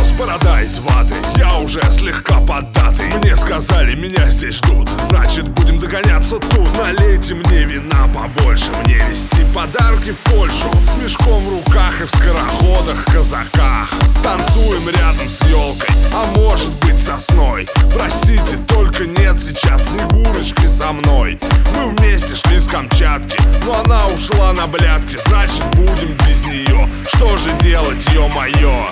нос борода из ваты. Я уже слегка поддатый. Мне сказали, меня здесь ждут, значит будем догоняться тут. Налейте мне вина побольше, мне везти подарки в Польшу. С мешком в руках и в скороходах, казаках. Танцуем рядом с елкой, а может быть сосной. Простите, только нет сейчас Снегурочки со мной. Мы вместе шли с Камчатки, но она ушла на блядки, значит будем без нее. Что же делать, ё-моё?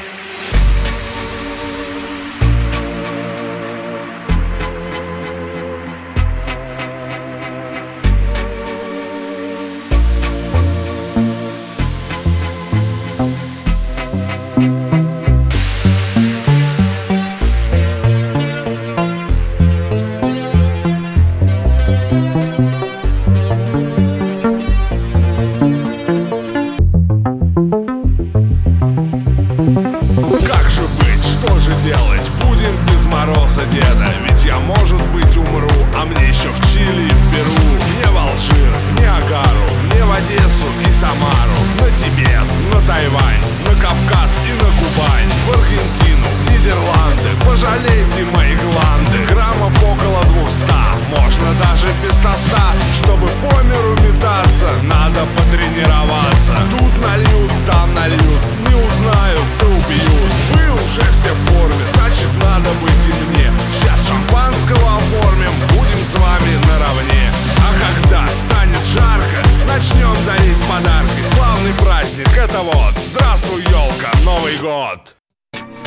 Как же быть, что же делать? Будем без Мороза деда. Ведь я, может быть, умру, а мне еще в Чили и в Перу. Не в Алжир, не Агару, не в Одессу и Самару. На Тибет, на Тайвань, на Кавказ и на Кубань. В Аргентину, в Нидерланды. Пожалейте мои гланды. Граммов около 200, можно даже без тоста. Чтобы по миру метаться, надо потренироваться. Тут нальют, там нальют, не узнают, то убьют.